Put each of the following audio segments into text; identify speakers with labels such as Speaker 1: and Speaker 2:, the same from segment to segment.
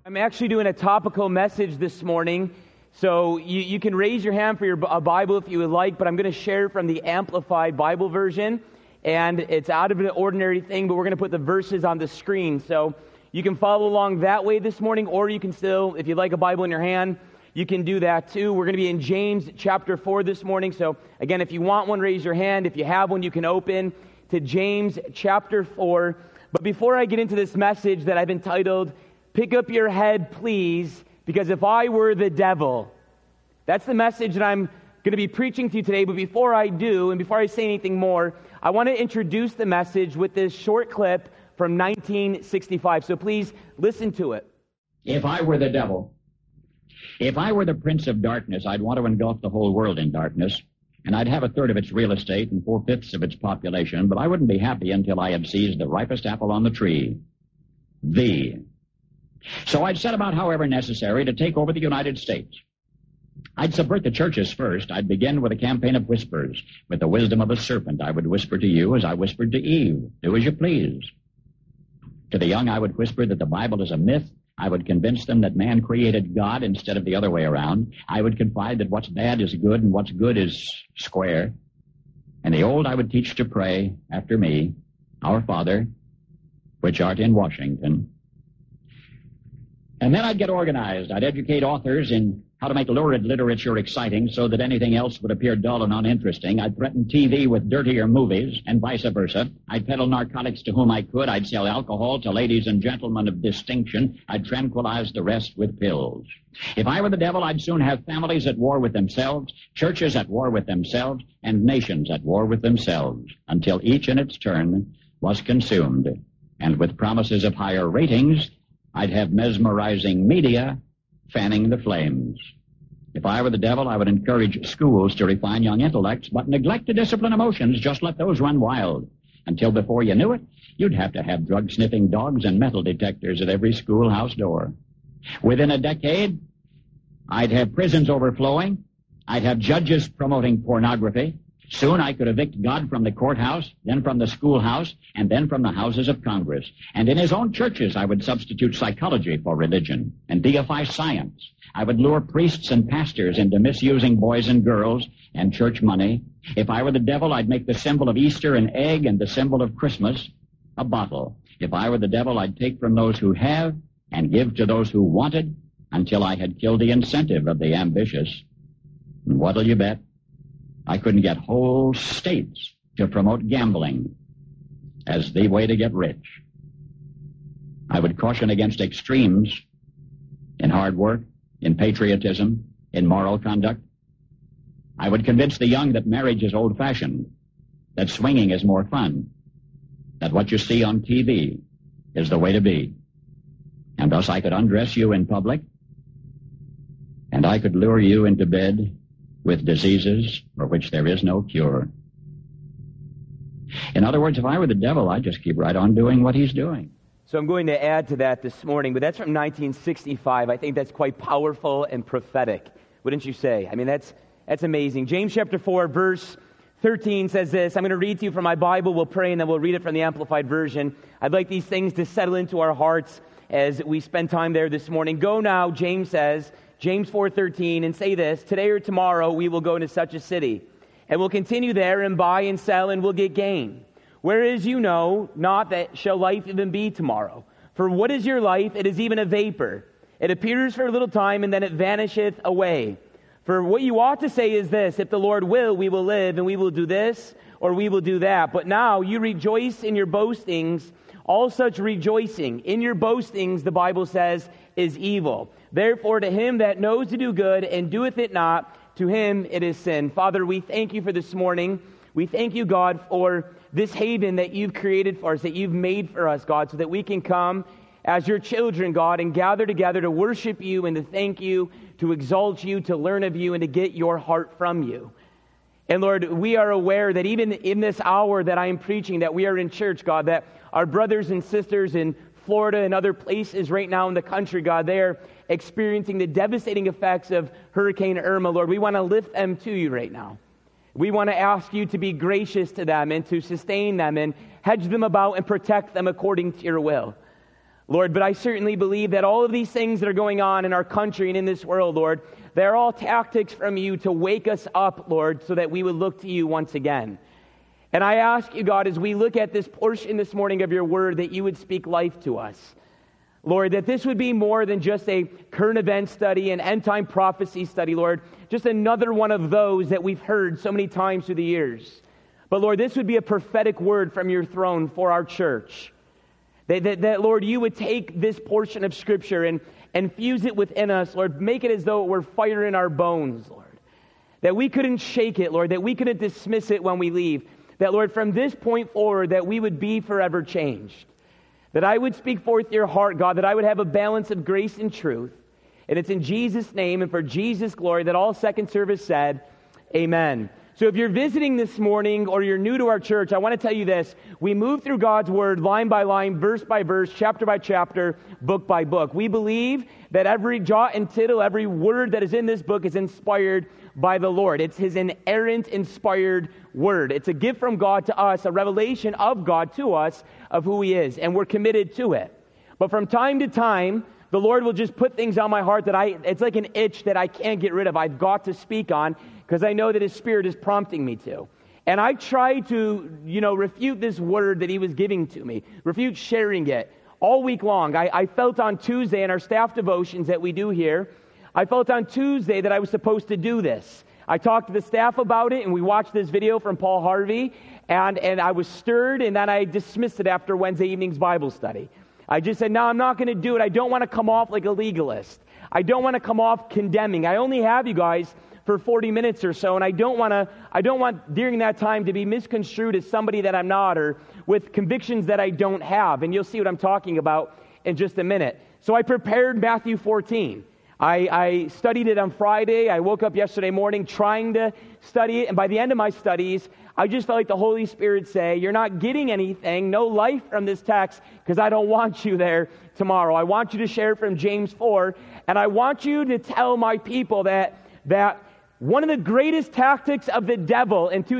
Speaker 1: I'm actually doing a topical message this morning, so you can raise your hand for your Bible if you would like, but I'm going to share from the Amplified Bible version, and it's out of an ordinary thing, but we're going to put the verses on the screen, so you can follow along that way this morning, or you can still, if you'd like a Bible in your hand, you can do that too. We're going to be in James chapter 4 this morning, so again, if you want one, raise your hand. If you have one, you can open to James chapter 4. But before I get into this message that I've entitled, Pick Up Your Head, Please, because if I were the devil, that's the message that I'm going to be preaching to you today. But before I do, and before I say anything more, I want to introduce the message with this short clip from 1965. So please listen to it.
Speaker 2: If I were the devil, if I were the prince of darkness, I'd want to engulf the whole world in darkness, and I'd have a third of its real estate and 4/5 of its population, but I wouldn't be happy until I had seized the ripest apple on the tree. So I'd set about, however necessary, to take over the United States. I'd subvert the churches first. I'd begin with a campaign of whispers. With the wisdom of a serpent, I would whisper to you as I whispered to Eve, do as you please. To the young, I would whisper that the Bible is a myth. I would convince them that man created God instead of the other way around. I would confide that what's bad is good and what's good is square. And the old I would teach to pray after me, Our Father, which art in Washington. And then I'd get organized. I'd educate authors in how to make lurid literature exciting so that anything else would appear dull and uninteresting. I'd threaten TV with dirtier movies and vice versa. I'd peddle narcotics to whom I could. I'd sell alcohol to ladies and gentlemen of distinction. I'd tranquilize the rest with pills. If I were the devil, I'd soon have families at war with themselves, churches at war with themselves, and nations at war with themselves, until each in its turn was consumed. And with promises of higher ratings, I'd have mesmerizing media fanning the flames. If I were the devil, I would encourage schools to refine young intellects, but neglect to discipline emotions. Just let those run wild. Until before you knew it, you'd have to have drug-sniffing dogs and metal detectors at every schoolhouse door. Within a decade, I'd have prisons overflowing. I'd have judges promoting pornography. Soon I could evict God from the courthouse, then from the schoolhouse, and then from the houses of Congress. And in his own churches, I would substitute psychology for religion and deify science. I would lure priests and pastors into misusing boys and girls and church money. If I were the devil, I'd make the symbol of Easter an egg and the symbol of Christmas a bottle. If I were the devil, I'd take from those who have and give to those who wanted until I had killed the incentive of the ambitious. And what'll you bet? I couldn't get whole states to promote gambling as the way to get rich. I would caution against extremes in hard work, in patriotism, in moral conduct. I would convince the young that marriage is old-fashioned, that swinging is more fun, that what you see on TV is the way to be. And thus I could undress you in public, and I could lure you into bed with diseases for which there is no cure. In other words, if I were the devil, I'd just keep right on doing what he's doing.
Speaker 1: So I'm going to add to that this morning, but that's from 1965. I think that's quite powerful and prophetic. Wouldn't you say? I mean, that's amazing. James chapter 4, verse 13 says this. I'm going to read to you from my Bible. We'll pray, and then we'll read it from the Amplified Version. I'd like these things to settle into our hearts as we spend time there this morning. Go now, James says, James 4:13, and say this, today or tomorrow we will go into such a city, and we'll continue there and buy and sell, and we'll get gain. Whereas you know not that shall life even be tomorrow. For what is your life? It is even a vapor. It appears for a little time, and then it vanisheth away. For what you ought to say is this, if the Lord will, we will live, and we will do this, or we will do that. But now you rejoice in your boastings. All such rejoicing in your boastings, the Bible says, is evil. Therefore, to him that knows to do good and doeth it not, to him it is sin. Father, we thank you for this morning. We thank you, God, for this haven that you've created for us, that you've made for us, God, so that we can come as your children, God, and gather together to worship you and to thank you, to exalt you, to learn of you, and to get your heart from you. And Lord, we are aware that even in this hour that I am preaching, that we are in church, God, that our brothers and sisters in Florida and other places right now in the country, God, they are experiencing the devastating effects of Hurricane Irma. Lord, we want to lift them to you right now. We want to ask you to be gracious to them and to sustain them and hedge them about and protect them according to your will. Lord, but I certainly believe that all of these things that are going on in our country and in this world, Lord, they're all tactics from you to wake us up, Lord, so that we would look to you once again. And I ask you, God, as we look at this portion this morning of your word, that you would speak life to us. Lord, that this would be more than just a current event study, an end-time prophecy study, Lord, just another one of those that we've heard so many times through the years. But Lord, this would be a prophetic word from your throne for our church. That Lord, you would take this portion of Scripture and fuse it within us, Lord. Make it as though it were fire in our bones, Lord. That we couldn't shake it, Lord. That we couldn't dismiss it when we leave. That, Lord, from this point forward, that we would be forever changed. That I would speak forth your heart, God. That I would have a balance of grace and truth. And it's in Jesus' name and for Jesus' glory that all second service said, amen. So if you're visiting this morning or you're new to our church, I want to tell you this. We move through God's word line by line, verse by verse, chapter by chapter, book by book. We believe that every jot and tittle, every word that is in this book is inspired by the Lord. It's his inerrant, inspired word. It's a gift from God to us, a revelation of God to us of who he is, and we're committed to it. But from time to time, the Lord will just put things on my heart that it's like an itch that I can't get rid of. I've got to speak on because I know that his Spirit is prompting me to. And I try to, refute this word that he was giving to me, refute sharing it all week long. I felt on Tuesday in our staff devotions that we do here, I felt on Tuesday that I was supposed to do this. I talked to the staff about it, and we watched this video from Paul Harvey, and I was stirred, and then I dismissed it after Wednesday evening's Bible study. I just said, no, I'm not going to do it. I don't want to come off like a legalist. I don't want to come off condemning. I only have you guys for 40 minutes or so, and I don't want during that time to be misconstrued as somebody that I'm not or with convictions that I don't have. And you'll see what I'm talking about in just a minute. So I prepared Matthew 14. I studied it on Friday. I woke up yesterday morning trying to study it, and by the end of my studies, I just felt like the Holy Spirit say, you're not getting anything, no life from this text, because I don't want you there tomorrow. I want you to share from James 4, and I want you to tell my people that one of the greatest tactics of the devil in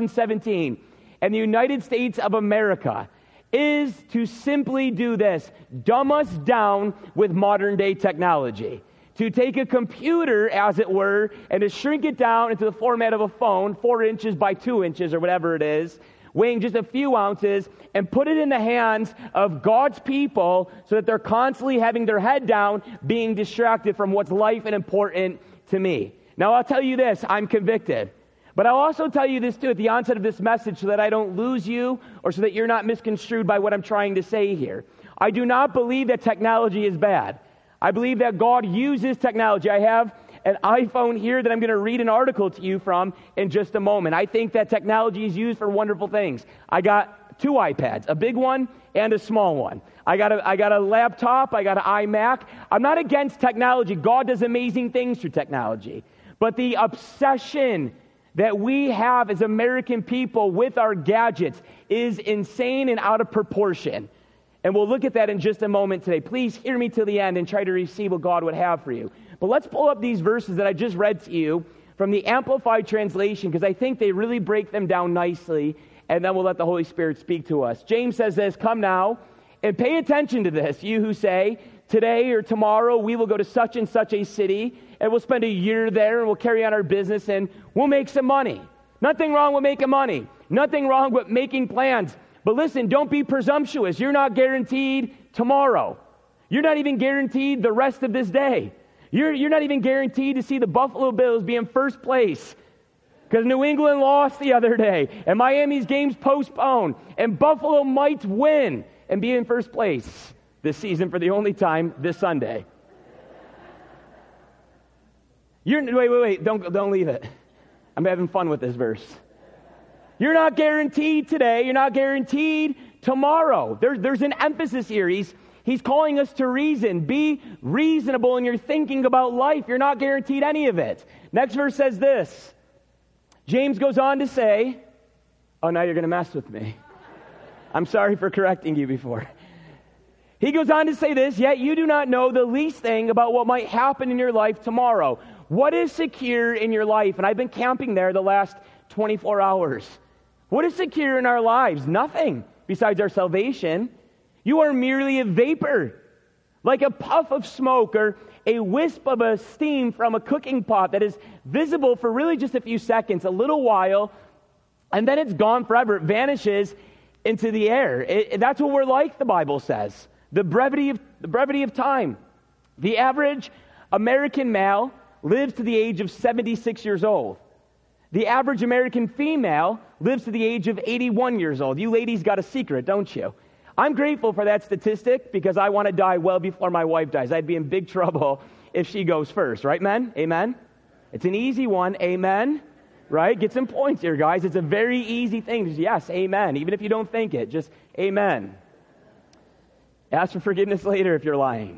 Speaker 1: 2017 in the United States of America is to simply do this, dumb us down with modern day technology. To take a computer, as it were, and to shrink it down into the format of a phone, 4 inches by 2 inches or whatever it is, weighing just a few ounces, and put it in the hands of God's people so that they're constantly having their head down, being distracted from what's life and important to me. Now, I'll tell you this, I'm convicted. But I'll also tell you this, too, at the onset of this message so that I don't lose you or so that you're not misconstrued by what I'm trying to say here. I do not believe that technology is bad. I believe that God uses technology. I have an iPhone here that I'm going to read an article to you from in just a moment. I think that technology is used for wonderful things. I got 2 iPads, a big one and a small one. I got a laptop. I got an iMac. I'm not against technology. God does amazing things through technology. But the obsession that we have as American people with our gadgets is insane and out of proportion. And we'll look at that in just a moment today. Please hear me to the end and try to receive what God would have for you. But let's pull up these verses that I just read to you from the Amplified Translation, because I think they really break them down nicely, and then we'll let the Holy Spirit speak to us. James says this, come now, and pay attention to this, you who say, today or tomorrow we will go to such and such a city, and we'll spend a year there, and we'll carry on our business, and we'll make some money. Nothing wrong with making money. Nothing wrong with making plans. But listen, don't be presumptuous. You're not guaranteed tomorrow. You're not even guaranteed the rest of this day. You're not even guaranteed to see the Buffalo Bills be in first place because New England lost the other day and Miami's game's postponed and Buffalo might win and be in first place this season for the only time this Sunday. Wait, don't leave it. I'm having fun with this verse. You're not guaranteed today. You're not guaranteed tomorrow. There's an emphasis here. He's calling us to reason. Be reasonable in your thinking about life. You're not guaranteed any of it. Next verse says this. James goes on to say, oh, now you're going to mess with me. I'm sorry for correcting you before. He goes on to say this, yet you do not know the least thing about what might happen in your life tomorrow. What is secure in your life? And I've been camping there the last 24 hours. What is secure in our lives? Nothing besides our salvation. You are merely a vapor like a puff of smoke or a wisp of a steam from a cooking pot that is visible for really just a few seconds, a little while, and then it's gone forever. It vanishes into the air. That's what we're like, the Bible says. The brevity of time. The average American male lives to the age of 76 years old. The average American female lives to the age of 81 years old. You ladies got a secret, don't you? I'm grateful for that statistic because I want to die well before my wife dies. I'd be in big trouble if she goes first, right, men? Amen? It's an easy one, amen? Right? Get some points here, guys. It's a very easy thing. Just, yes, amen. Even if you don't think it, just amen. Ask for forgiveness later if you're lying.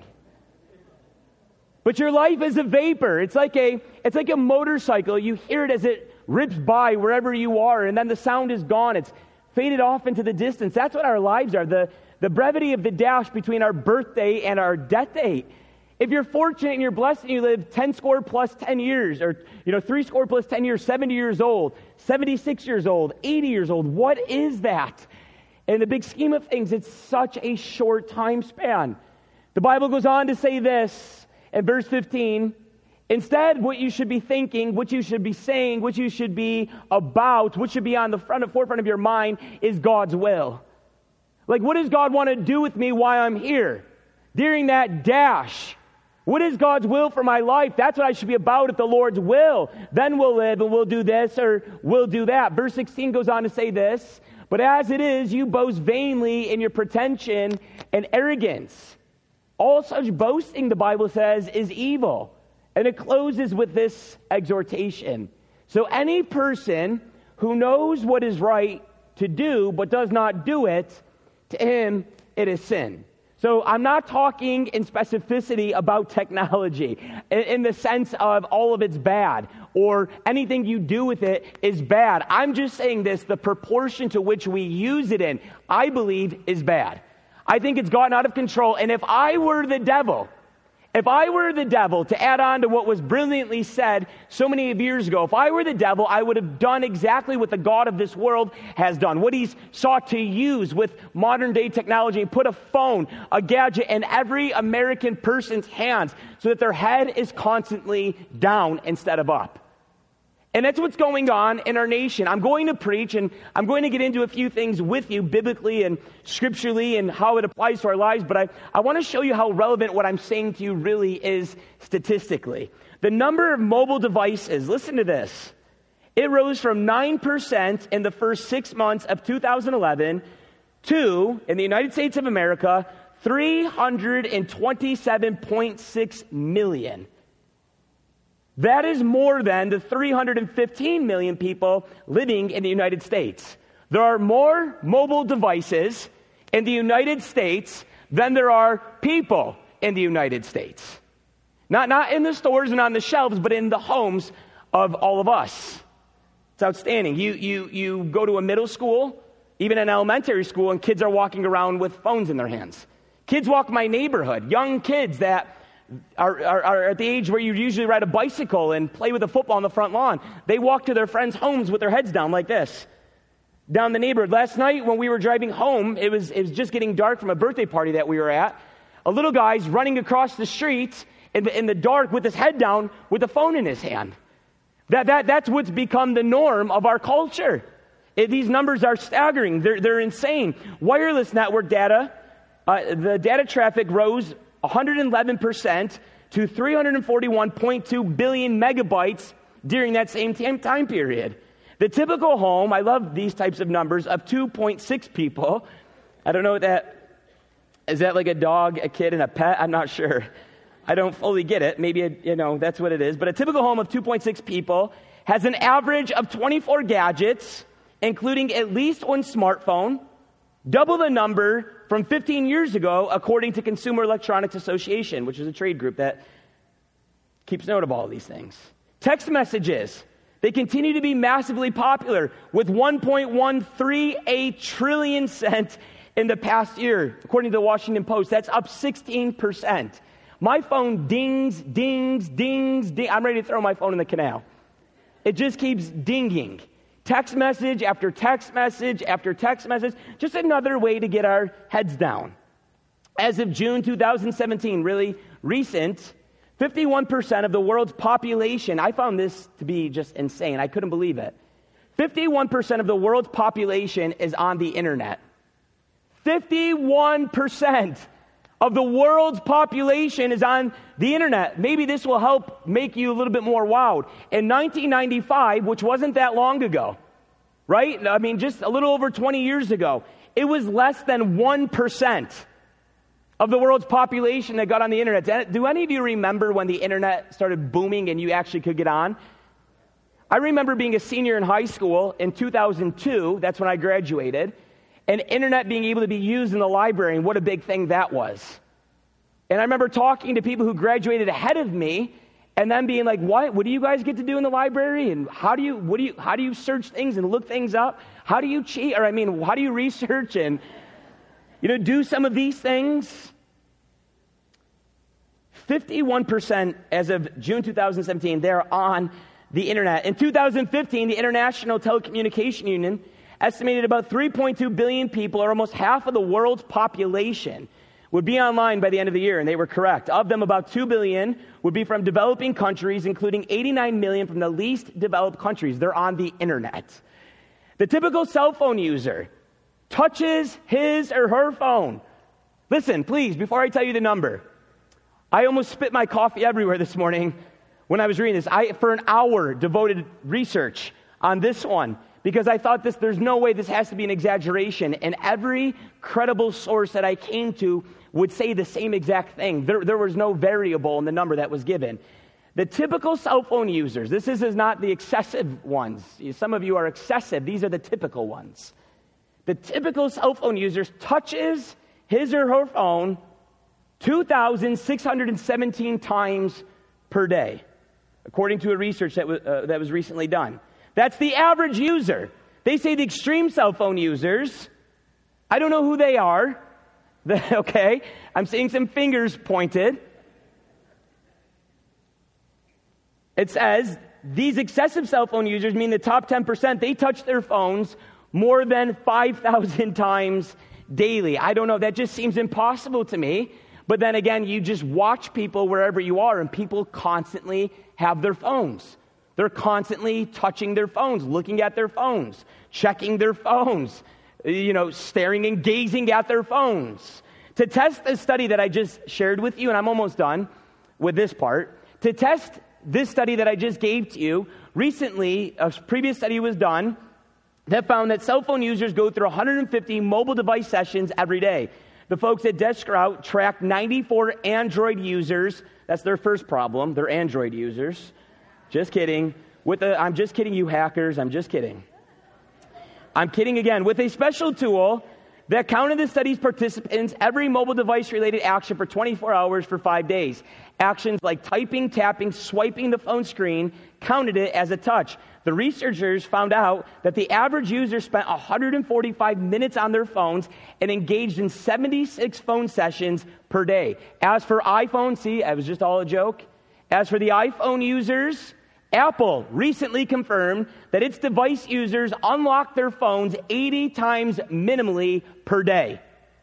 Speaker 1: But your life is a vapor. It's like a motorcycle. You hear it as it rips by wherever you are, and then the sound is gone. It's faded off into the distance. That's what our lives are. The brevity of the dash between our birthday and our death date. If you're fortunate and you're blessed and you live 10 score plus 10 years, or 3 score plus 10 years, 70 years old, 76 years old, 80 years old, what is that? In the big scheme of things, it's such a short time span. The Bible goes on to say this in verse 15. Instead, what you should be thinking, what you should be saying, what you should be about, what should be on the forefront of your mind is God's will. Like, what does God want to do with me while I'm here? During that dash, what is God's will for my life? That's what I should be about, if the Lord's will. Then we'll live and we'll do this or we'll do that. Verse 16 goes on to say this, but as it is, you boast vainly in your pretension and arrogance. All such boasting, the Bible says, is evil. And it closes with this exhortation. So any person who knows what is right to do but does not do it, to him it is sin. So I'm not talking in specificity about technology in the sense of all of it's bad or anything you do with it is bad. I'm just saying this, the proportion to which we use it in, I believe, is bad. I think it's gotten out of control. And if I were the devil, to add on to what was brilliantly said so many years ago, if I were the devil, I would have done exactly what the God of this world has done, what he's sought to use with modern day technology, and put a phone, a gadget in every American person's hands so that their head is constantly down instead of up. And that's what's going on in our nation. I'm going to preach, and I'm going to get into a few things with you biblically and scripturally and how it applies to our lives, but I want to show you how relevant what I'm saying to you really is statistically. The number of mobile devices, listen to this, it rose from 9% in the first 6 months of 2011 to, in the United States of America, 327.6 million. That is more than the 315 million people living in the United States. There are more mobile devices in the United States than there are people in the United States. Not in the stores and on the shelves, but in the homes of all of us. It's outstanding. You go to a middle school, even an elementary school, and kids are walking around with phones in their hands. Kids walk my neighborhood, young kids that are at the age where you usually ride a bicycle and play with a football on the front lawn. They walk to their friends' homes with their heads down like this, down the neighborhood. Last night when we were driving home, it was just getting dark from a birthday party that we were at. A little guy's running across the street in the dark with his head down with a phone in his hand. That's what's become the norm of our culture. These numbers are staggering. They're insane. Wireless network data, the data traffic rose 111% to 341.2 billion megabytes during that same time period. The typical home, I love these types of numbers, of 2.6 people. I don't know what that, is that like a dog, a kid, and a pet? I'm not sure. I don't fully get it. Maybe, that's what it is. But a typical home of 2.6 people has an average of 24 gadgets, including at least one smartphone, double the number from 15 years ago, according to Consumer Electronics Association, which is a trade group that keeps note of all of these things. Text messages, they continue to be massively popular, with 1.138 trillion sent in the past year, according to the Washington Post. That's up 16%. My phone dings, dings, dings, dings. I'm ready to throw my phone in the canal. It just keeps dinging. Text message after text message after text message. Just another way to get our heads down. As of June 2017, really recent, 51% of the world's population, I found this to be just insane. I couldn't believe it. 51% of the world's population is on the internet. 51% of the world's population is on the internet. Maybe this will help make you a little bit more wowed. In 1995, which wasn't that long ago, right? I mean, just a little over 20 years ago, it was less than 1% of the world's population that got on the internet. Do any of you remember when the internet started booming and you actually could get on? I remember being a senior in high school in 2002. That's when I graduated. And internet being able to be used in the library, and what a big thing that was. And I remember talking to people who graduated ahead of me, and then being like, "What do you guys get to do in the library? And how do you search things and look things up? How do you cheat? Or how do you research and do some of these things?" 51% as of June 2017, they're on the internet. In 2015, the International Telecommunication Union estimated about 3.2 billion people, or almost half of the world's population, would be online by the end of the year, and they were correct. Of them, about 2 billion would be from developing countries, including 89 million from the least developed countries. They're on the internet. The typical cell phone user touches his or her phone. Listen, please, before I tell you the number, I almost spit my coffee everywhere this morning when I was reading this. I, for an hour, devoted research on this one, because I thought there's no way this has to be an exaggeration. And every credible source that I came to would say the same exact thing. There was no variable in the number that was given. The typical cell phone users, this is not the excessive ones. Some of you are excessive. These are the typical ones. The typical cell phone user touches his or her phone 2,617 times per day, according to a research that was recently done. That's the average user. They say the extreme cell phone users, I don't know who they are. Okay, I'm seeing some fingers pointed. It says these excessive cell phone users, mean the top 10%, they touch their phones more than 5,000 times daily. I don't know, that just seems impossible to me. But then again, you just watch people wherever you are, and people constantly have their phones. They're constantly touching their phones, looking at their phones, checking their phones, staring and gazing at their phones. To test the study that I just shared with you, and I'm almost done with this part, to test this study that I just gave to you, recently, a previous study was done that found that cell phone users go through 150 mobile device sessions every day. The folks at Desktop tracked 94 Android users. That's their first problem. They're Android users. Just kidding. I'm just kidding, you hackers. I'm just kidding. I'm kidding again. With a special tool that counted the study's participants' every mobile device-related action for 24 hours for 5 days. Actions like typing, tapping, swiping the phone screen counted it as a touch. The researchers found out that the average user spent 145 minutes on their phones and engaged in 76 phone sessions per day. As for iPhone, see, it was just all a joke. As for the iPhone users, Apple recently confirmed that its device users unlock their phones 80 times minimally per day.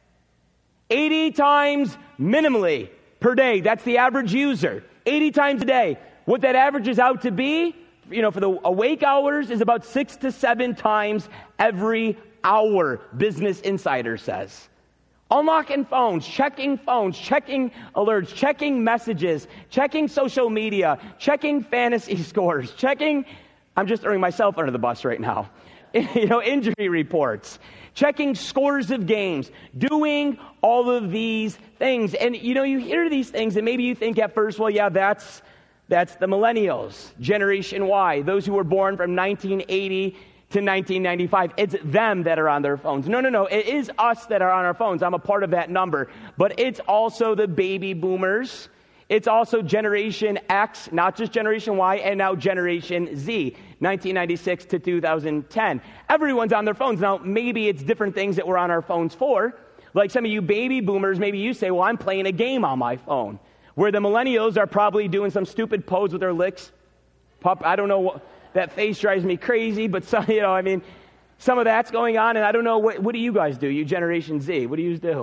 Speaker 1: 80 times minimally per day. That's the average user. 80 times a day. What that averages out to be, for the awake hours, is about 6 to 7 times every hour, Business Insider says. Unlocking phones, checking alerts, checking messages, checking social media, checking fantasy scores, I'm just throwing myself under the bus right now, injury reports, checking scores of games, doing all of these things. And, you hear these things and maybe you think at first, well, yeah, that's the millennials, Generation Y, those who were born from 1980 to 1995. It's them that are on their phones. No. It is us that are on our phones. I'm a part of that number. But it's also the baby boomers. It's also Generation X, not just Generation Y, and now Generation Z, 1996 to 2010. Everyone's on their phones. Now, maybe it's different things that we're on our phones for. Like some of you baby boomers, maybe you say, well, I'm playing a game on my phone. Where the millennials are probably doing some stupid pose with their licks. I don't know that face drives me crazy, but some of that's going on, and I don't know, what do you guys do, you Generation Z? What do you do?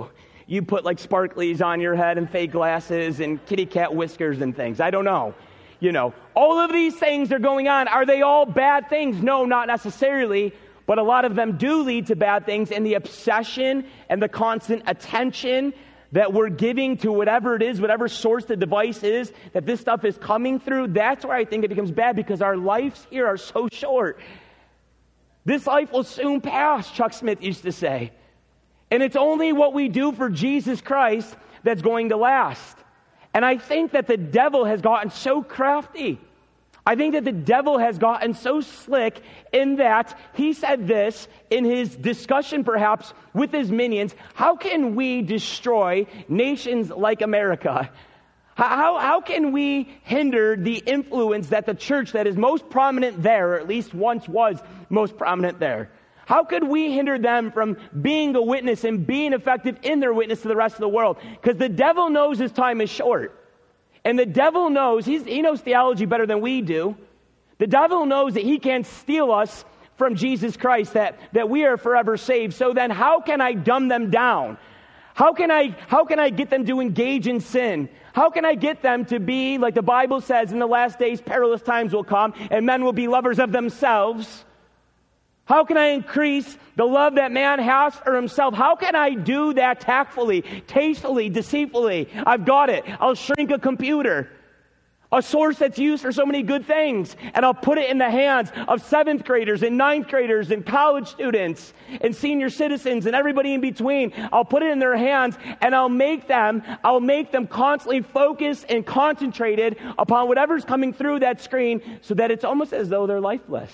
Speaker 1: you put like sparklies on your head and fake glasses and kitty cat whiskers and things. I don't know. All of these things are going on. Are they all bad things? No, not necessarily. But a lot of them do lead to bad things, and the obsession and the constant attention that we're giving to whatever it is, whatever source the device is, that this stuff is coming through, that's where I think it becomes bad, because our lives here are so short. This life will soon pass, Chuck Smith used to say. And it's only what we do for Jesus Christ that's going to last. And I think that the devil has gotten so crafty. I think that the devil has gotten so slick in that he said this in his discussion perhaps with his minions: how can we destroy nations like America? How can we hinder the influence that the church that is most prominent there, or at least once was most prominent there? How could we hinder them from being a witness and being effective in their witness to the rest of the world? Because the devil knows his time is short. And the devil knows, he knows theology better than we do. The devil knows that he can't steal us from Jesus Christ, that we are forever saved. So then how can I dumb them down? How can I get them to engage in sin? How can I get them to be, like the Bible says, in the last days perilous times will come, and men will be lovers of themselves? How can I increase the love that man has for himself? How can I do that tactfully, tastefully, deceitfully? I've got it. I'll shrink a computer, a source that's used for so many good things, and I'll put it in the hands of 7th graders and 9th graders and college students and senior citizens and everybody in between. I'll put it in their hands, and I'll make them constantly focused and concentrated upon whatever's coming through that screen, so that it's almost as though they're lifeless.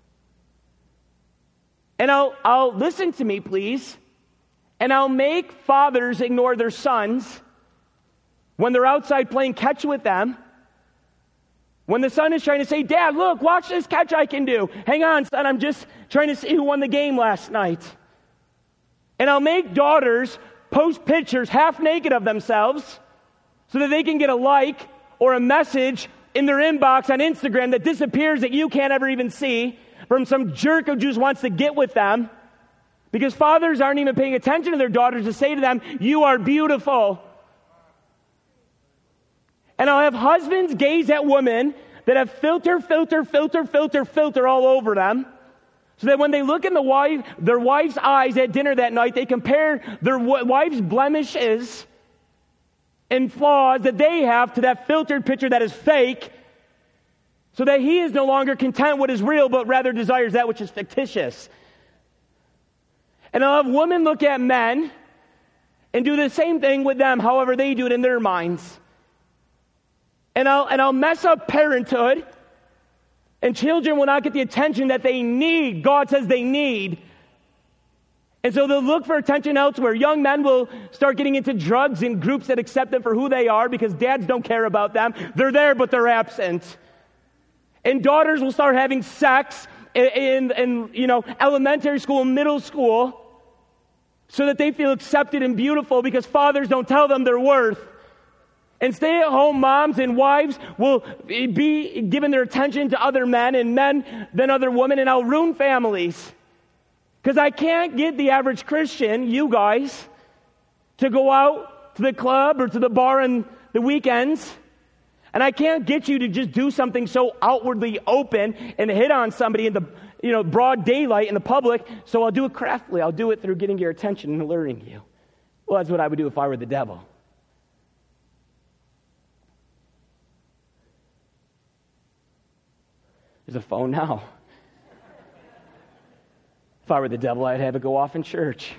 Speaker 1: And I'll listen to me, please, and I'll make fathers ignore their sons when they're outside playing catch with them. When the son is trying to say, "Dad, look, watch this catch I can do." "Hang on, son, I'm just trying to see who won the game last night." And I'll make daughters post pictures half naked of themselves so that they can get a like or a message in their inbox on Instagram that disappears, that you can't ever even see, from some jerk who just wants to get with them, because fathers aren't even paying attention to their daughters to say to them, "You are beautiful." And I'll have husbands gaze at women that have filter all over them, so that when they look in their wife's eyes at dinner that night, they compare their wife's blemishes and flaws that they have to that filtered picture that is fake, so that he is no longer content with what is real, but rather desires that which is fictitious. And I'll have women look at men and do the same thing with them, however they do it in their minds. And I'll mess up parenthood, and children will not get the attention that they need. God says they need. And so they'll look for attention elsewhere. Young men will start getting into drugs in groups that accept them for who they are, because dads don't care about them. They're there, but they're absent. And daughters will start having sex in elementary school and middle school, so that they feel accepted and beautiful, because fathers don't tell them their worth. And stay-at-home moms and wives will be giving their attention to other men, and men than other women, and I'll ruin families. Because I can't get the average Christian, you guys, to go out to the club or to the bar on the weekends. And I can't get you to just do something so outwardly open and hit on somebody in the broad daylight in the public. So I'll do it craftily. I'll do it through getting your attention and alluring you. Well, that's what I would do if I were the devil. There's a phone now. If I were the devil, I'd have it go off in church.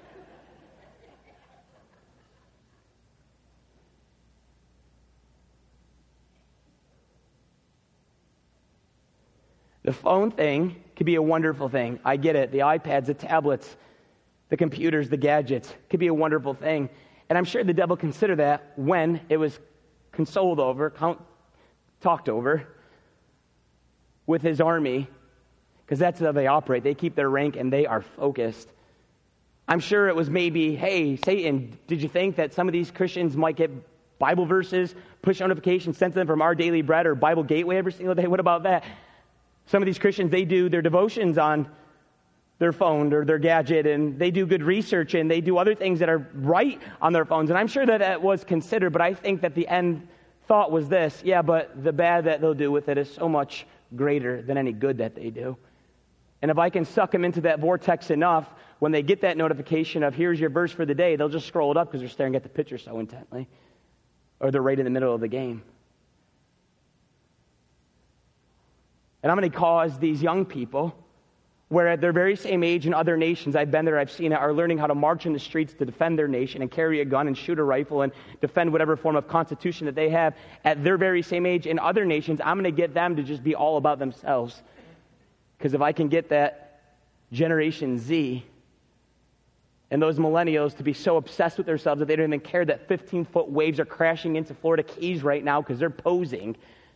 Speaker 1: The phone thing could be a wonderful thing. I get it. The iPads, the tablets, the computers, the gadgets could be a wonderful thing. And I'm sure the devil considered that when it was consoled over, talked over with his army, because that's how they operate. They keep their rank and they are focused. I'm sure it was maybe, "Hey, Satan, did you think that some of these Christians might get Bible verses, push notifications sent to them from Our Daily Bread or Bible Gateway every single day? What about that? Some of these Christians, they do their devotions on their phone or their gadget, and they do good research, and they do other things that are right on their phones. And I'm sure that was considered, but I think that the end thought was this: yeah, but the bad that they'll do with it is so much greater than any good that they do. And if I can suck them into that vortex enough, when they get that notification of here's your verse for the day, they'll just scroll it up because they're staring at the picture so intently, or they're right in the middle of the game. And I'm going to cause these young people, where at their very same age in other nations, I've been there, I've seen it, are learning how to march in the streets to defend their nation and carry a gun and shoot a rifle and defend whatever form of constitution that they have at their very same age in other nations. I'm going to get them to just be all about themselves. Because if I can get that Generation Z and those millennials to be so obsessed with themselves that they don't even care that 15-foot waves are crashing into Florida Keys right now because they're posing,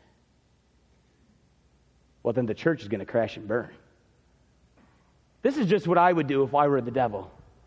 Speaker 1: well, then the church is going to crash and burn. This is just what I would do if I were the devil.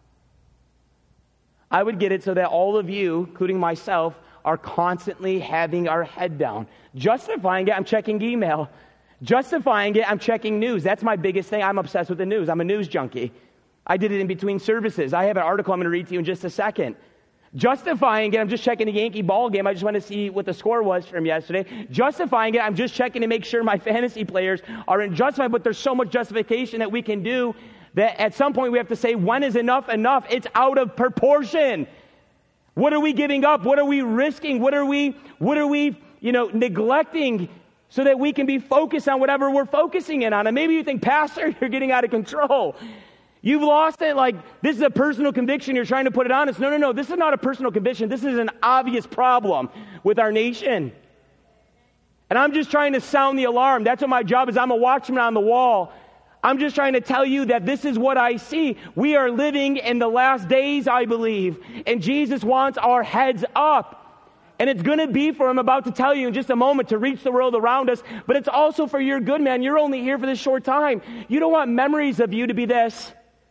Speaker 1: I would get it so that all of you, including myself, are constantly having our head down. Justifying it, I'm checking email. Justifying it, I'm checking news. That's my biggest thing. I'm obsessed with the news. I'm a news junkie. I did it in between services. I have an article I'm going to read to you in just a second. Justifying it, I'm just checking the Yankee ball game. I just want to see what the score was from yesterday. Justifying it, I'm just checking to make sure my fantasy players are in justified, but there's so much justification that we can do that at some point we have to say, when is enough enough? It's out of proportion. What are we giving up? What are we risking? What are we neglecting so that we can be focused on whatever we're focusing in on? And maybe you think, Pastor, you're getting out of control. You've lost it. Like, this is a personal conviction. You're trying to put it on us. No. This is not a personal conviction. This is an obvious problem with our nation. And I'm just trying to sound the alarm. That's what my job is. I'm a watchman on the wall. I'm just trying to tell you that this is what I see. We are living in the last days, I believe. And Jesus wants our heads up. And it's going to be for him, about to tell you in just a moment, to reach the world around us. But it's also for your good, man. You're only here for this short time. You don't want memories of you to be this.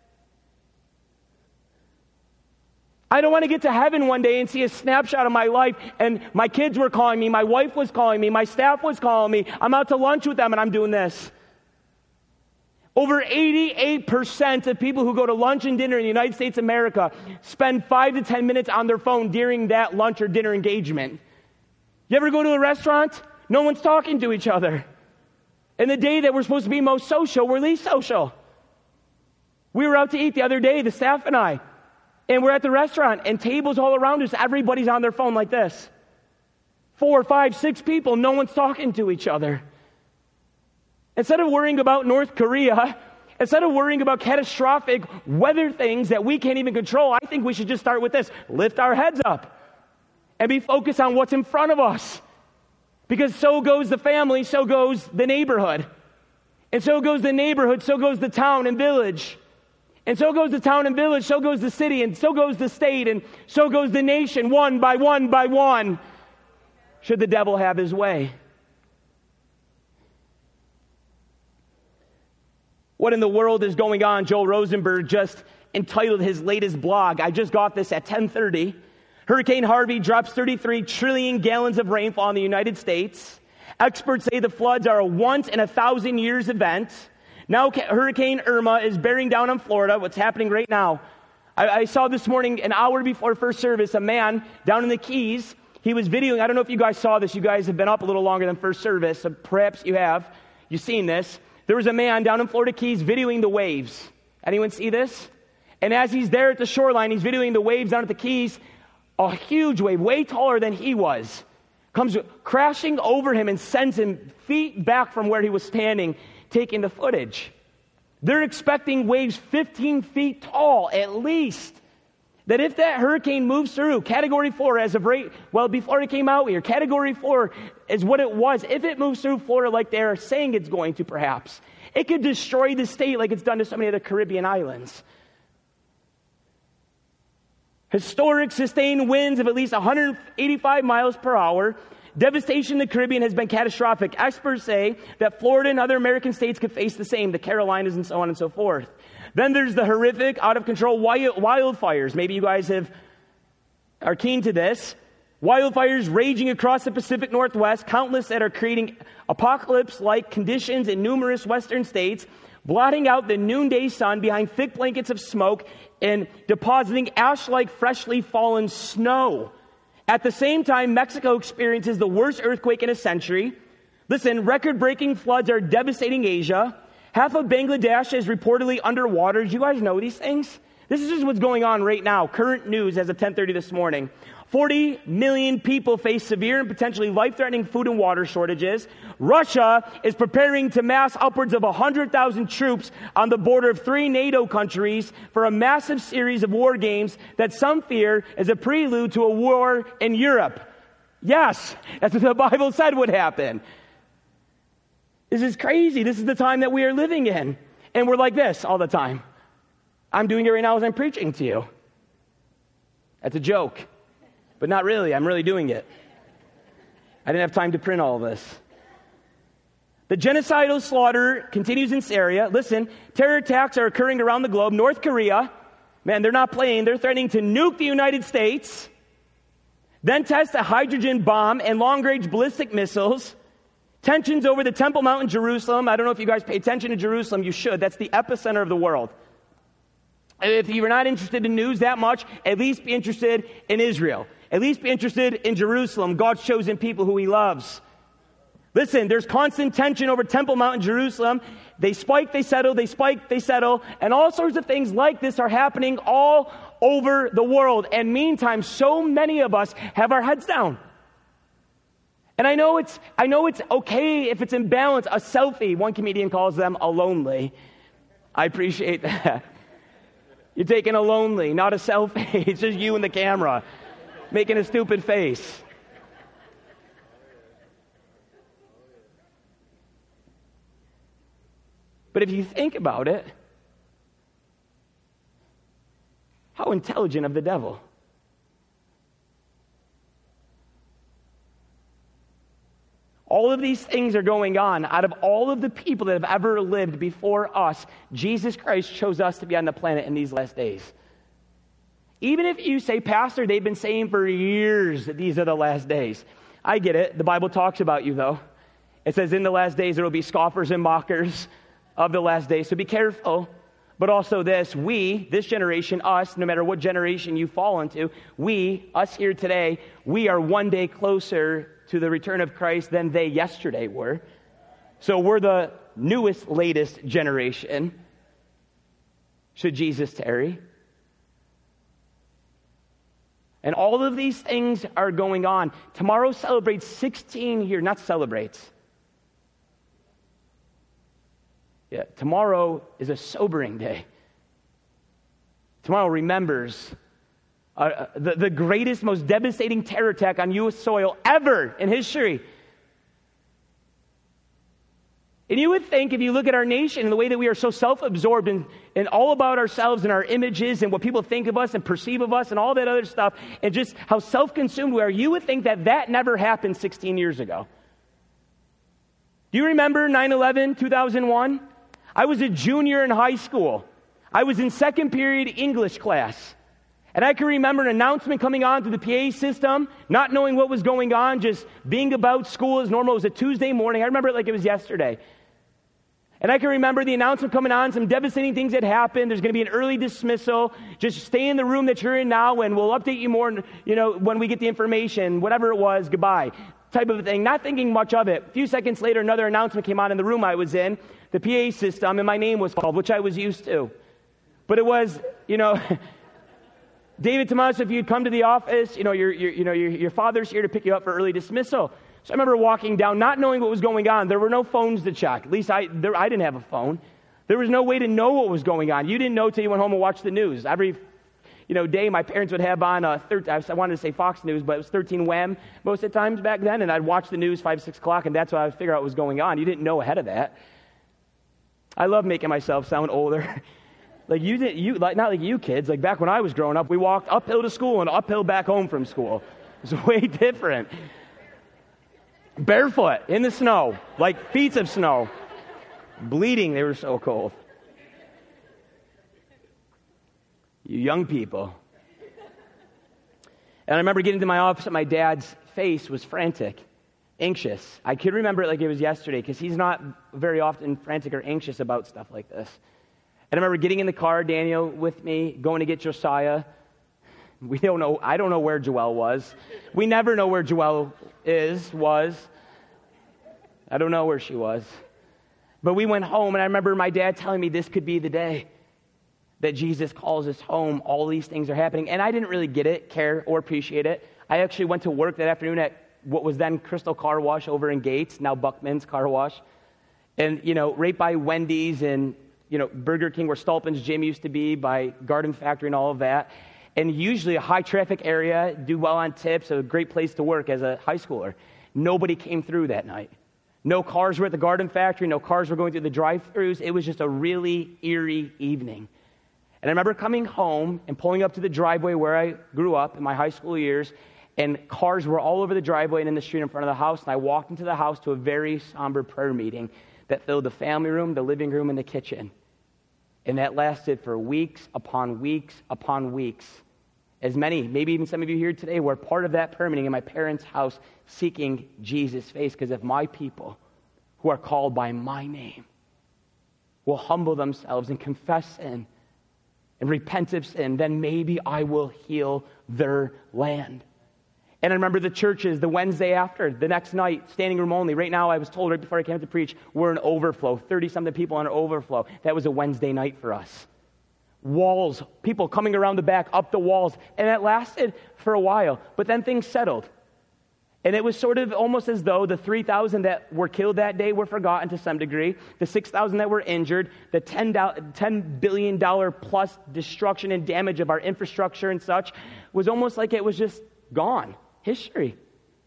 Speaker 1: I don't want to get to heaven one day and see a snapshot of my life, and my kids were calling me, my wife was calling me, my staff was calling me, I'm out to lunch with them and I'm doing this. Over 88% of people who go to lunch and dinner in the United States of America spend 5 to 10 minutes on their phone during that lunch or dinner engagement. You ever go to a restaurant? No one's talking to each other. And the day that we're supposed to be most social, we're least social. We were out to eat the other day, the staff and I, and we're at the restaurant, and tables all around us, everybody's on their phone like this. 4, 5, 6 people, no one's talking to each other. Instead of worrying about North Korea, instead of worrying about catastrophic weather things that we can't even control, I think we should just start with this. Lift our heads up and be focused on what's in front of us. Because so goes the family, so goes the neighborhood. And so goes the neighborhood, so goes the town and village. And so goes the town and village, so goes the city, and so goes the state, and so goes the nation, one by one by one, should the devil have his way. What in the world is going on? Joel Rosenberg just entitled his latest blog. I just got this at 10:30. Hurricane Harvey drops 33 trillion gallons of rainfall in the United States. Experts say the floods are a once in 1,000 years event. Now Hurricane Irma is bearing down on Florida. What's happening right now? I saw this morning, an hour before first service, a man down in the Keys. He was videoing. I don't know if you guys saw this. You guys have been up a little longer than first service, so perhaps you have. You've seen this. There was a man down in Florida Keys videoing the waves. Anyone see this? And as he's there at the shoreline, he's videoing the waves down at the Keys. A huge wave, way taller than he was, comes crashing over him and sends him feet back from where he was standing, taking the footage. They're expecting waves 15 feet tall, at least. That if that hurricane moves through, Category 4 as of right, well, before it came out here, Category 4 is what it was. If it moves through Florida like they're saying it's going to, perhaps, it could destroy the state like it's done to so many other Caribbean islands. Historic sustained winds of at least 185 miles per hour. Devastation in the Caribbean has been catastrophic. Experts say that Florida and other American states could face the same, the Carolinas and so on and so forth. Then there's the horrific, out-of-control wildfires. Maybe you guys are keen to this. Wildfires raging across the Pacific Northwest, countless that are creating apocalypse-like conditions in numerous western states. blotting out the noonday sun behind thick blankets of smoke and depositing ash-like freshly fallen snow. At the same time, Mexico experiences the worst earthquake in a century. Listen, record-breaking floods are devastating Asia. Half of Bangladesh is reportedly underwater. Do you guys know these things? This is just what's going on right now. Current news as of 10:30 this morning. 40 million people face severe and potentially life-threatening food and water shortages. Russia is preparing to mass upwards of 100,000 troops on the border of 3 NATO countries for a massive series of war games that some fear is a prelude to a war in Europe. Yes, that's what the Bible said would happen. This is crazy. This is the time that we are living in. And we're like this all the time. I'm doing it right now as I'm preaching to you. That's a joke. But not really. I'm really doing it. I didn't have time to print all of this. The genocidal slaughter continues in Syria. Listen, terror attacks are occurring around the globe. North Korea, man, they're not playing. They're threatening to nuke the United States, then test a hydrogen bomb and long-range ballistic missiles. Tensions over the Temple Mount in Jerusalem. I don't know if you guys pay attention to Jerusalem. You should. That's the epicenter of the world. If you're not interested in news that much, at least be interested in Israel. At least be interested in Jerusalem, God's chosen people who he loves. Listen, there's constant tension over Temple Mount in Jerusalem. They spike, they settle, they spike, they settle. And all sorts of things like this are happening all over the world. And meantime, so many of us have our heads down. And I know it's okay if it's in balance. A selfie, one comedian calls them a lonely. I appreciate that. You're taking a lonely, not a selfie. It's just you and the camera making a stupid face. But if you think about it, how intelligent of the devil. All of these things are going on. Out of all of the people that have ever lived before us, Jesus Christ chose us to be on the planet in these last days. Even if you say, Pastor, they've been saying for years that these are the last days. I get it. The Bible talks about you, though. It says in the last days there will be scoffers and mockers of the last days. So be careful. But also this, we, this generation, us, no matter what generation you fall into, we, us here today, we are one day closer to the return of Christ than they yesterday were. So we're the newest, latest generation. Should Jesus tarry? And all of these things are going on. Tomorrow celebrates 16 years, not celebrates. Yeah, tomorrow is a sobering day. Tomorrow remembers the greatest, most devastating terror attack on U.S. soil ever in history. And you would think, if you look at our nation and the way that we are so self-absorbed and all about ourselves and our images and what people think of us and perceive of us and all that other stuff, and just how self-consumed we are, you would think that that never happened 16 years ago. Do you remember 9/11, 2001? I was a junior in high school. I was in second period English class. And I can remember an announcement coming on through the PA system, not knowing what was going on, just being about school as normal. It was a Tuesday morning. I remember it like it was yesterday. And I can remember the announcement coming on, some devastating things had happened. There's going to be an early dismissal. Just stay in the room that you're in now, and we'll update you more, when we get the information, whatever it was, goodbye, type of thing. Not thinking much of it. A few seconds later, another announcement came on in the room I was in, the PA system, and my name was called, which I was used to. But it was, David Tomas, if you'd come to the office, your father's here to pick you up for early dismissal. So I remember walking down, not knowing what was going on. There were no phones to check. At least I didn't have a phone. There was no way to know what was going on. You didn't know till you went home and watched the news. Every day my parents would have on, I wanted to say Fox News, but it was 13 Wham most of the times back then, and I'd watch the news 5, 6 o'clock, and that's what I would figure out what was going on. You didn't know ahead of that. I love making myself sound older. Not like you kids. Like back when I was growing up, we walked uphill to school and uphill back home from school. It was way different. Barefoot in the snow, like feet of snow. Bleeding, they were so cold. You young people. And I remember getting to my office and my dad's face was frantic. anxious. I could remember it like it was yesterday because he's not very often frantic or anxious about stuff like this. And I remember getting in the car, Daniel with me, going to get Josiah. I don't know where Joelle was. We never know where Joelle was. I don't know where she was. But we went home, and I remember my dad telling me this could be the day that Jesus calls us home. All these things are happening. And I didn't really get it, care, or appreciate it. I actually went to work that afternoon at what was then Crystal Car Wash over in Gates, now Buckman's Car Wash. And, right by Wendy's and, Burger King, where Stolpen's Gym used to be, by Garden Factory and all of that. And usually a high-traffic area, do well on tips, a great place to work as a high schooler. Nobody came through that night. No cars were at the Garden Factory. No cars were going through the drive-thrus. It was just a really eerie evening. And I remember coming home and pulling up to the driveway where I grew up in my high school years, and cars were all over the driveway and in the street in front of the house. And I walked into the house to a very somber prayer meeting that filled the family room, the living room, and the kitchen. And that lasted for weeks upon weeks upon weeks. As many, maybe even some of you here today, were part of that prayer meeting in my parents' house seeking Jesus' face. Because if my people who are called by my name will humble themselves and confess sin and repent of sin, then maybe I will heal their land. And I remember the churches, the Wednesday after, the next night, standing room only. Right now, I was told right before I came to preach, we're in overflow, 30-something people on overflow. That was a Wednesday night for us. Walls, people coming around the back, up the walls. And that lasted for a while. But then things settled. And it was sort of almost as though the 3,000 that were killed that day were forgotten to some degree. The 6,000 that were injured, the $10 billion plus destruction and damage of our infrastructure and such was almost like it was just gone. History.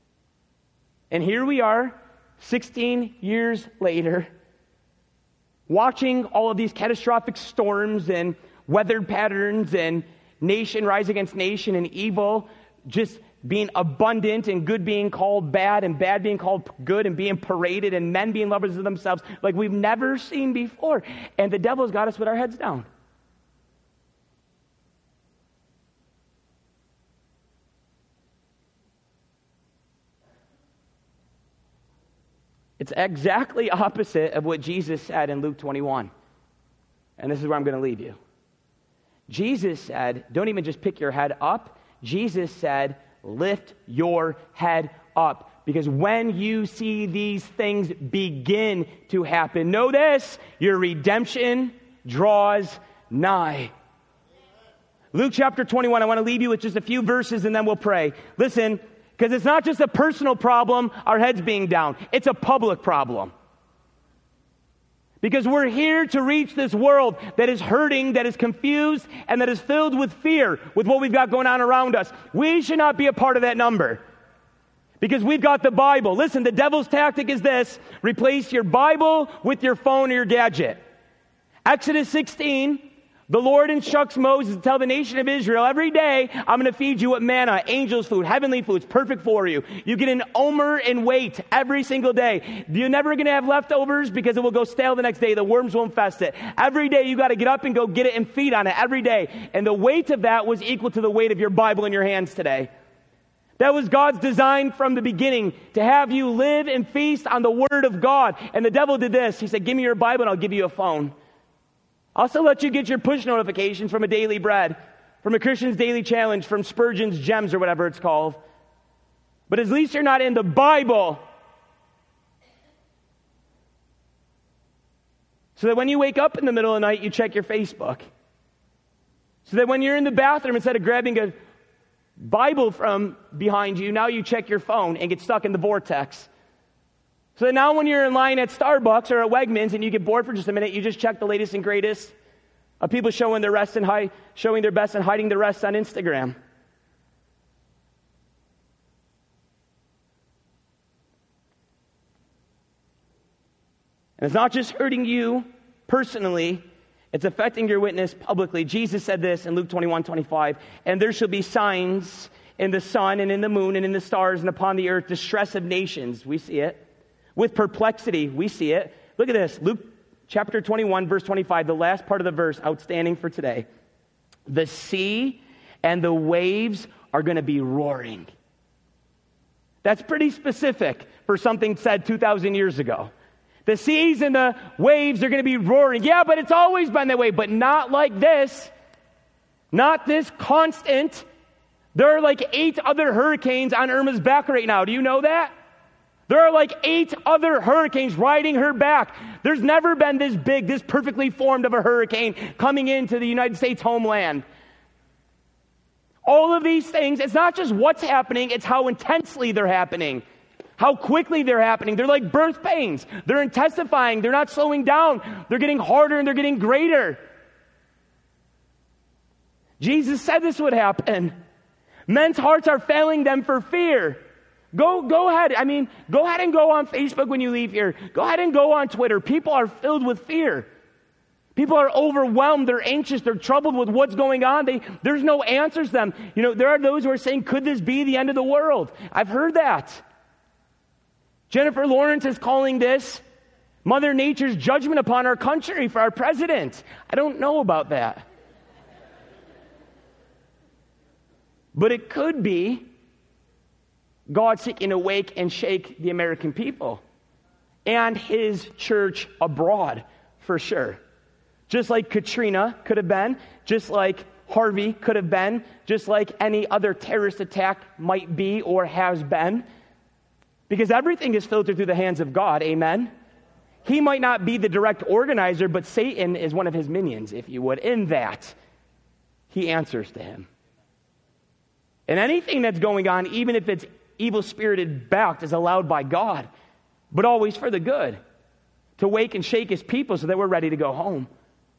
Speaker 1: And here we are, 16 years later, watching all of these catastrophic storms and weather patterns and nation rise against nation and evil just being abundant and good being called bad and bad being called good and being paraded and men being lovers of themselves like we've never seen before. And the devil's got us with our heads down. It's exactly opposite of what Jesus said in Luke 21. And this is where I'm going to leave you. Jesus said, don't even just pick your head up. Jesus said, lift your head up. Because when you see these things begin to happen, know this, your redemption draws nigh. Luke chapter 21, I want to leave you with just a few verses and then we'll pray. Listen, because it's not just a personal problem, our heads being down. It's a public problem. Because we're here to reach this world that is hurting, that is confused, and that is filled with fear with what we've got going on around us. We should not be a part of that number. Because we've got the Bible. Listen, the devil's tactic is this. Replace your Bible with your phone or your gadget. Exodus 16, the Lord instructs Moses to tell the nation of Israel, every day I'm going to feed you with manna, angels' food, heavenly food. It's perfect for you. You get an omer in weight every single day. You're never going to have leftovers because it will go stale the next day. The worms will infest it. Every day you got to get up and go get it and feed on it every day. And the weight of that was equal to the weight of your Bible in your hands today. That was God's design from the beginning, to have you live and feast on the Word of God. And the devil did this. He said, give me your Bible and I'll give you a phone. I'll also let you get your push notifications from a Daily Bread, from a Christian's Daily Challenge, from Spurgeon's Gems or whatever it's called. But at least you're not in the Bible. So that when you wake up in the middle of the night, you check your Facebook. So that when you're in the bathroom, instead of grabbing a Bible from behind you, now you check your phone and get stuck in the vortex. So that now when you're in line at Starbucks or at Wegmans and you get bored for just a minute, you just check the latest and greatest of people showing their best and hiding the rest on Instagram. And it's not just hurting you personally, it's affecting your witness publicly. Jesus said this in Luke 21:25, and there shall be signs in the sun and in the moon and in the stars and upon the earth, distress of nations. We see it. With perplexity, we see it. Look at this. Luke chapter 21, verse 25, the last part of the verse, outstanding for today. The sea and the waves are going to be roaring. That's pretty specific. for something said 2,000 years ago. The seas and the waves are going to be roaring. Yeah, but it's always been that way, but not like this. Not this constant. There are like 8 other hurricanes on Irma's back right now. Do you know that? There are like 8 other hurricanes riding her back. There's never been this big, this perfectly formed of a hurricane coming into the United States homeland. All of these things, it's not just what's happening, it's how intensely they're happening. How quickly they're happening. They're like birth pains. They're intensifying. They're not slowing down. They're getting harder and they're getting greater. Jesus said this would happen. Men's hearts are failing them for fear. Go ahead. Go ahead and go on Facebook when you leave here. Go ahead and go on Twitter. People are filled with fear. People are overwhelmed. They're anxious. They're troubled with what's going on. There's no answers to them. There are those who are saying, could this be the end of the world? I've heard that. Jennifer Lawrence is calling this Mother Nature's judgment upon our country for our president. I don't know about that. But it could be God seeking to wake and shake the American people and his church abroad, for sure. Just like Katrina could have been, just like Harvey could have been, just like any other terrorist attack might be or has been. Because everything is filtered through the hands of God, amen? He might not be the direct organizer, but Satan is one of his minions, if you would. In that, he answers to him. And anything that's going on, even if it's evil-spirited backed, is allowed by God, but always for the good, to wake and shake his people so that we're ready to go home.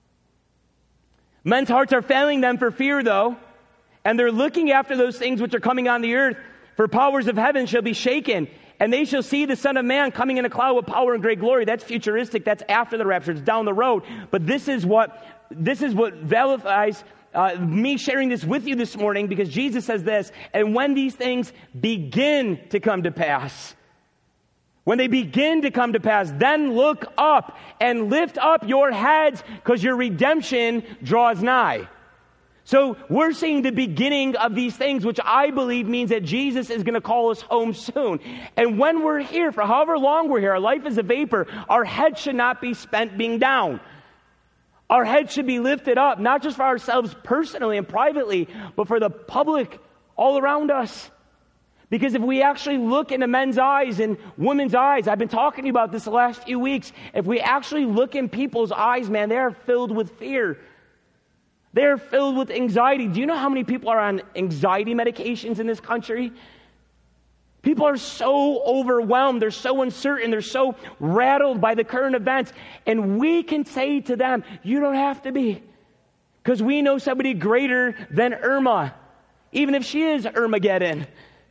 Speaker 1: Men's hearts are failing them for fear, though, and they're looking after those things which are coming on the earth, for powers of heaven shall be shaken. And they shall see the Son of Man coming in a cloud with power and great glory. That's futuristic. That's after the rapture. It's down the road. But this is what validates me sharing this with you this morning, because Jesus says this, and when these things begin to come to pass, when they begin to come to pass, then look up and lift up your heads, because your redemption draws nigh. So we're seeing the beginning of these things, which I believe means that Jesus is going to call us home soon. And when we're here, for however long we're here, our life is a vapor. Our head should not be spent being down. Our head should be lifted up, not just for ourselves personally and privately, but for the public all around us. Because if we actually look into men's eyes and women's eyes, I've been talking to you about this the last few weeks. If we actually look in people's eyes, man, they are filled with fear. They're filled with anxiety. Do you know how many people are on anxiety medications in this country? People are so overwhelmed. They're so uncertain. They're so rattled by the current events. And we can say to them, you don't have to be. Because we know somebody greater than Irma, even if she is Armageddon.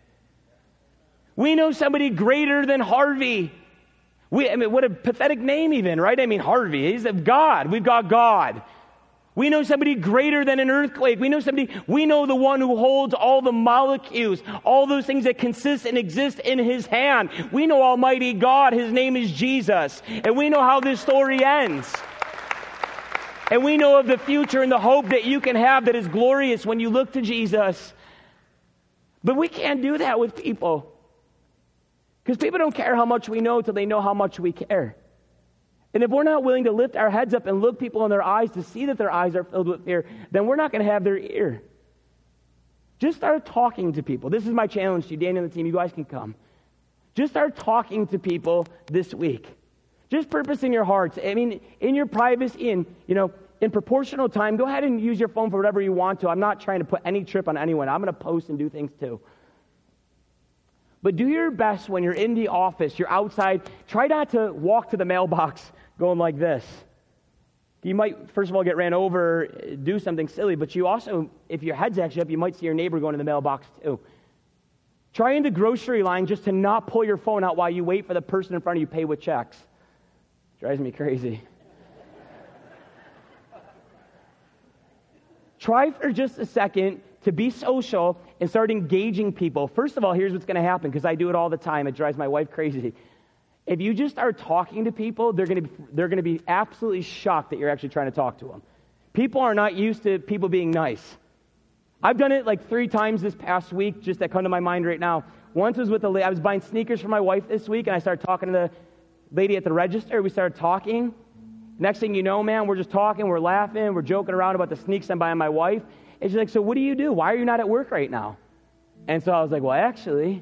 Speaker 1: We know somebody greater than Harvey. What a pathetic name even, right? Harvey. He's of God. We've got God. We know somebody greater than an earthquake. We know the one who holds all the molecules, all those things that consist and exist in his hand. We know Almighty God. His name is Jesus. And we know how this story ends. And we know of the future and the hope that you can have that is glorious when you look to Jesus. But we can't do that with people. Because people don't care how much we know till they know how much we care. And if we're not willing to lift our heads up and look people in their eyes to see that their eyes are filled with fear, then we're not going to have their ear. Just start talking to people. This is my challenge to you, Daniel and the team. You guys can come. Just start talking to people this week. Just purpose in your hearts. In your privacy, in proportional time, go ahead and use your phone for whatever you want to. I'm not trying to put any trip on anyone. I'm going to post and do things too. But do your best when you're in the office, you're outside. Try not to walk to the mailbox going like this. You might, first of all, get ran over, do something silly, but you also, if your head's actually up, you might see your neighbor going to the mailbox too. Try in the grocery line just to not pull your phone out while you wait for the person in front of you pay with checks. Drives me crazy. Try for just a second to be social and start engaging people. First of all, here's what's going to happen, because I do it all the time. It drives my wife crazy. If you just start talking to people, they're going to be absolutely shocked that you're actually trying to talk to them. People are not used to people being nice. I've done it like 3 times this past week, just that come to my mind right now. Once was with I was buying sneakers for my wife this week, and I started talking to the lady at the register. We started talking. Next thing you know, man, we're just talking, we're laughing, we're joking around about the sneaks I'm buying my wife. And she's like, so what do you do? Why are you not at work right now? And so I was like, well, actually,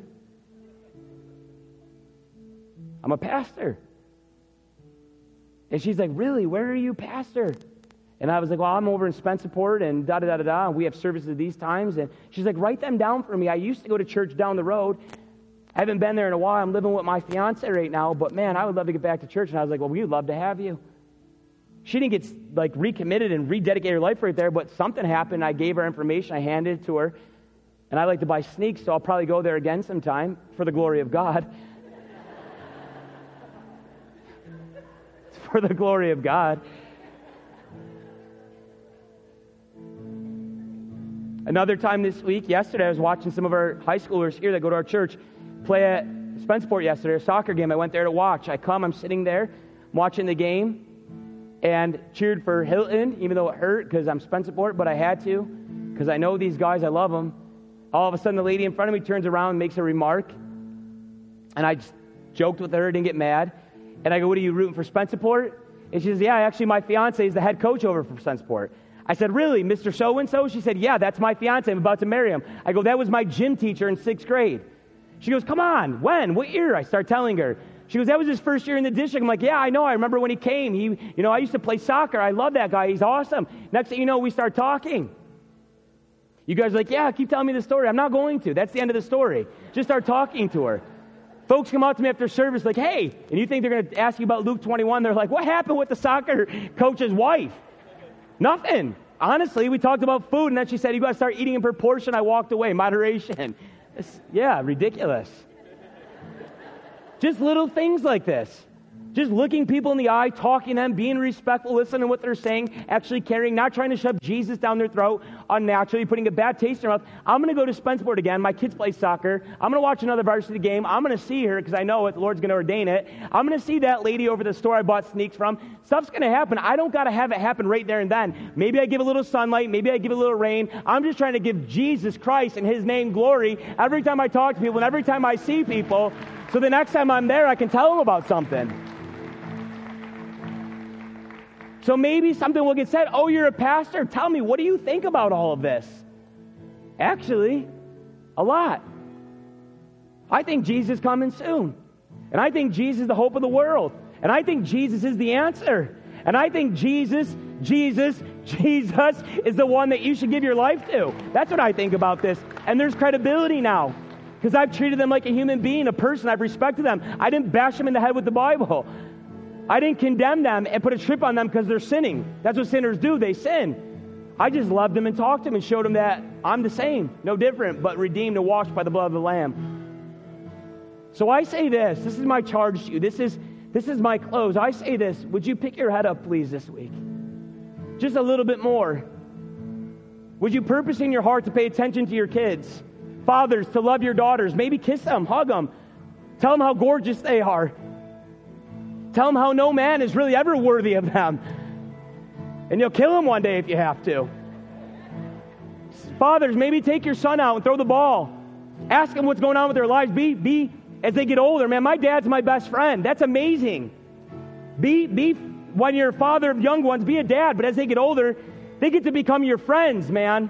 Speaker 1: I'm a pastor. And she's like, really? Where are you, pastor? And I was like, well, I'm over in Spencerport and da-da-da-da-da, and we have services these times. And she's like, write them down for me. I used to go to church down the road. I haven't been there in a while. I'm living with my fiance right now, but man, I would love to get back to church. And I was like, well, we'd love to have you. She didn't get like recommitted and rededicate her life right there, but something happened. I gave her information. I handed it to her. And I like to buy sneaks, so I'll probably go there again sometime for the glory of God. It's for the glory of God. Another time this week, yesterday, I was watching some of our high schoolers here that go to our church play at Spencerport yesterday, a soccer game. I went there to watch. I'm sitting there, I'm watching the game, and cheered for Hilton, even though it hurt because I'm Spencerport, but I had to because I know these guys, I love them. All of a sudden, the lady in front of me turns around and makes a remark, and I just joked with her, didn't get mad, and I go, what are you rooting for, Spencerport? And she says, yeah, actually, my fiance is the head coach over for Spencerport. I said, really, Mr. So-and-so? She said, yeah, that's my fiance. I'm about to marry him. I go, that was my gym teacher in 6th grade. She goes, come on, when? What year? I start telling her. She goes, that was his first year in the district. I'm like, yeah, I know. I remember when he came. I used to play soccer. I love that guy. He's awesome. Next thing you know, we start talking. You guys are like, yeah, keep telling me the story. I'm not going to. That's the end of the story. Just start talking to her. Folks come out to me after service like, hey, and you think they're going to ask you about Luke 21. They're like, what happened with the soccer coach's wife? Nothing. Honestly, we talked about food, and then she said, you got to start eating in proportion. I walked away. Moderation. Ridiculous. Just little things like this. Just looking people in the eye, talking to them, being respectful, listening to what they're saying, actually caring, not trying to shove Jesus down their throat unnaturally, putting a bad taste in their mouth. I'm going to go to Spencerport again. My kids play soccer. I'm going to watch another varsity game. I'm going to see her because I know it. The Lord's going to ordain it. I'm going to see that lady over the store I bought sneaks from. Stuff's going to happen. I don't got to have it happen right there and then. Maybe I give a little sunlight. Maybe I give a little rain. I'm just trying to give Jesus Christ and His name glory every time I talk to people and every time I see people, so the next time I'm there, I can tell them about something. So maybe something will get said, oh, you're a pastor? Tell me, what do you think about all of this? Actually, a lot. I think Jesus is coming soon. And I think Jesus is the hope of the world. And I think Jesus is the answer. And I think Jesus is the one that you should give your life to. That's what I think about this. And there's credibility now. Because I've treated them like a human being, a person. I've respected them. I didn't bash them in the head with the Bible. I didn't condemn them and put a trip on them because they're sinning. That's what sinners do. They sin. I just loved them and talked to them and showed them that I'm the same, no different, but redeemed and washed by the blood of the Lamb. So I say this. This is my charge to you. This is my close. I say this. Would you pick your head up, please, this week? Just a little bit more. Would you purpose in your heart to pay attention to your kids? Fathers, to love your daughters. Maybe kiss them, hug them. Tell them how gorgeous they are. Tell them how no man is really ever worthy of them. And you'll kill them one day if you have to. Fathers, maybe take your son out and throw the ball. Ask them what's going on with their lives. Be as they get older. Man, my dad's my best friend. That's amazing. Be when you're a father of young ones, be a dad. But as they get older, they get to become your friends, man.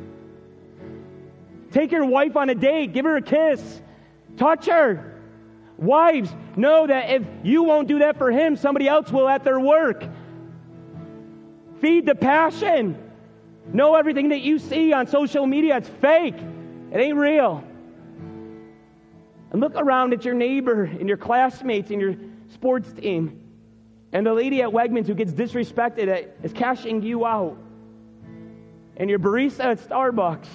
Speaker 1: Take your wife on a date. Give her a kiss. Touch her. Wives, know that if you won't do that for him, somebody else will at their work. Feed the passion. Know everything that you see on social media, it's fake. It ain't real. And look around at your neighbor and your classmates and your sports team. And the lady at Wegmans who gets disrespected is cashing you out. And your barista at Starbucks.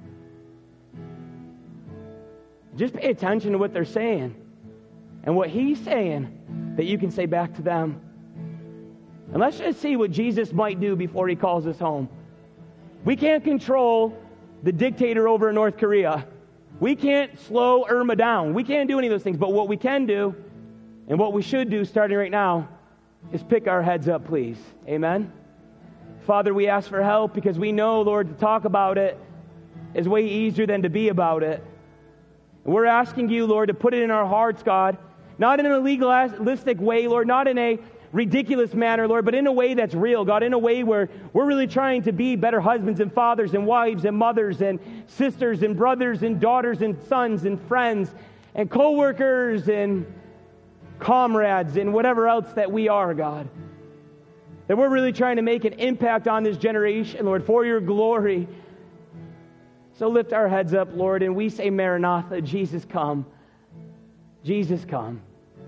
Speaker 1: Just pay attention to what they're saying. And what He's saying that you can say back to them. And let's just see what Jesus might do before He calls us home. We can't control the dictator over in North Korea. We can't slow Irma down. We can't do any of those things. But what we can do, and what we should do starting right now, is pick our heads up, please. Amen? Father, we ask for help because we know, Lord, to talk about it is way easier than to be about it. We're asking you, Lord, to put it in our hearts, God, not in a legalistic way, Lord, not in a ridiculous manner, Lord, but in a way that's real, God, in a way where we're really trying to be better husbands and fathers and wives and mothers and sisters and brothers and daughters and sons and friends and co-workers and comrades and whatever else that we are, God. That we're really trying to make an impact on this generation, Lord, for your glory. So lift our heads up, Lord, and we say, Maranatha, Jesus, come. Jesus, come.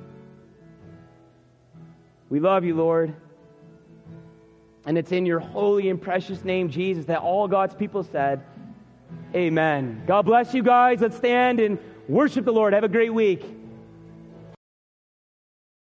Speaker 1: We love you, Lord. And it's in your holy and precious name, Jesus, that all God's people said, amen. God bless you guys. Let's stand and worship the Lord. Have a great week.